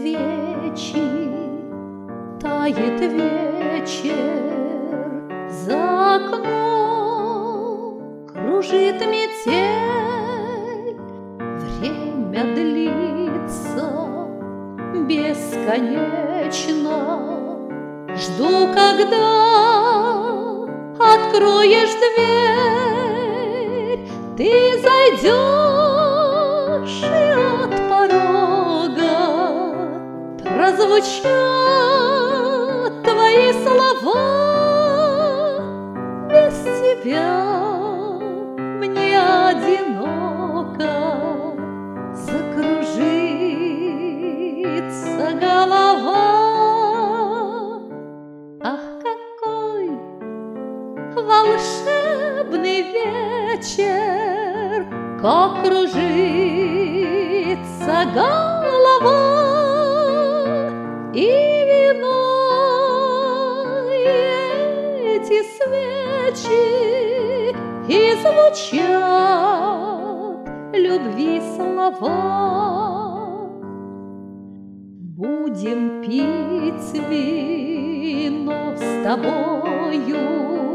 свечи, тает вечер, за окном кружит метель. Время длится бесконечно, жду, когда откроешь дверь. Ты зайдешь, и от порога прозвучат твои слова. Без тебя мне одиноко, закружится голова. Ах, какой волшебный вечер, как кружится голова. И вино, и эти свечи, и звучат любви слова. Будем пить вино с тобою,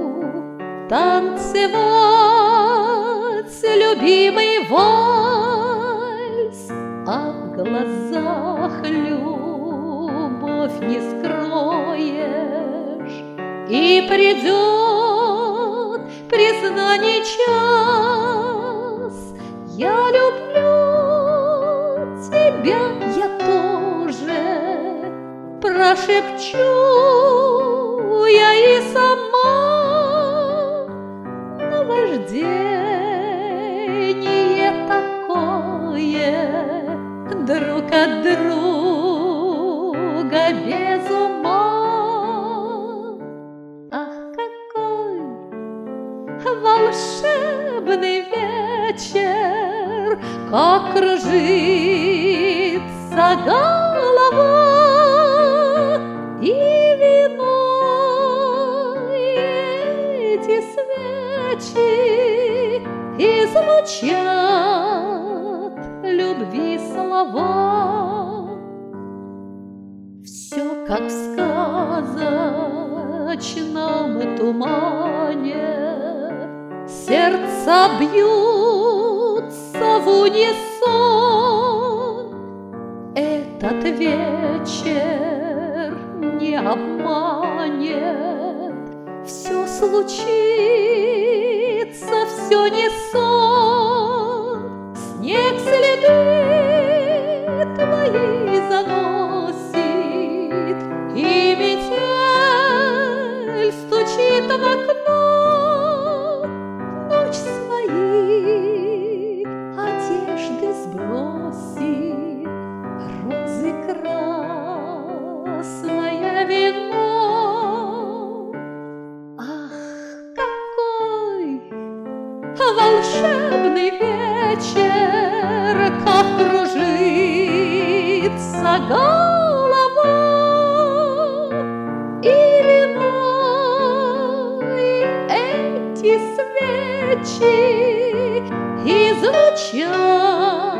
танцевать любимый вальс, а в глазах любовь не скроешь. И придет признаний час. Я люблю тебя, я тоже, прошепчу я и сама. Наваждение такое, друг от друга без ума. Ах, какой волшебный вечер, как кружится голова. И вино, и эти свечи, и звучат любви слова. Все как в сказочном тумане, сердца бьются в унисон. Этот вечер не обманет, все случится, все не сон. Снег следы твои заносит, и метель стучит в окно. Ночь свои одежды сбросит, розы красное вино. Ах, какой волшебный вечер, как кружится голова. И вино, и эти свечи, и звучат